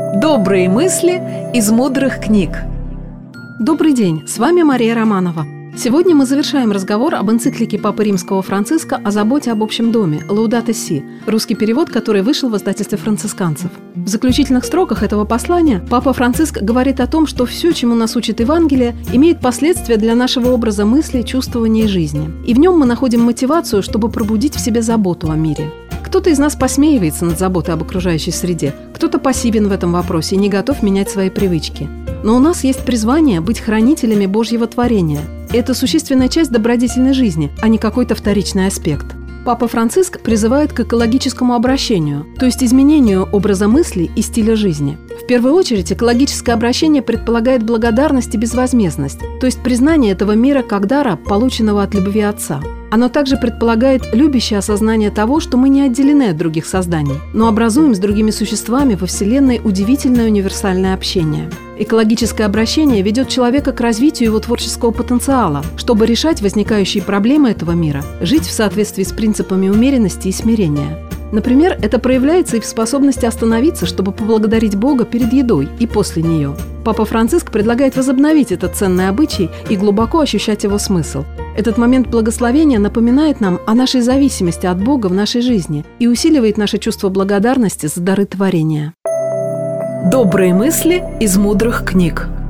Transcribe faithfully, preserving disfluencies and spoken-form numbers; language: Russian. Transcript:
Добрые мысли из мудрых книг. Добрый день, с вами Мария Романова. Сегодня мы завершаем разговор об энциклике Папы Римского Франциска о заботе об общем доме «Лаудате Си», русский перевод, который вышел в издательстве францисканцев. В заключительных строках этого послания Папа Франциск говорит о том, что все, чему нас учит Евангелие, имеет последствия для нашего образа мысли, чувствования и жизни. И в нем мы находим мотивацию, чтобы пробудить в себе заботу о мире. Кто-то из нас посмеивается над заботой об окружающей среде, кто-то пассивен в этом вопросе и не готов менять свои привычки. Но у нас есть призвание быть хранителями Божьего творения. Это существенная часть добродетельной жизни, а не какой-то вторичный аспект. Папа Франциск призывает к экологическому обращению, то есть изменению образа мысли и стиля жизни. В первую очередь, экологическое обращение предполагает благодарность и безвозмездность, то есть признание этого мира как дара, полученного от любви Отца. Оно также предполагает любящее осознание того, что мы не отделены от других созданий, но образуем с другими существами во Вселенной удивительное универсальное общение. Экологическое обращение ведет человека к развитию его творческого потенциала, чтобы решать возникающие проблемы этого мира, жить в соответствии с принципами умеренности и смирения. Например, это проявляется и в способности остановиться, чтобы поблагодарить Бога перед едой и после нее. Папа Франциск предлагает возобновить этот ценный обычай и глубоко ощущать его смысл. Этот момент благословения напоминает нам о нашей зависимости от Бога в нашей жизни и усиливает наше чувство благодарности за дары творения. Добрые мысли из мудрых книг.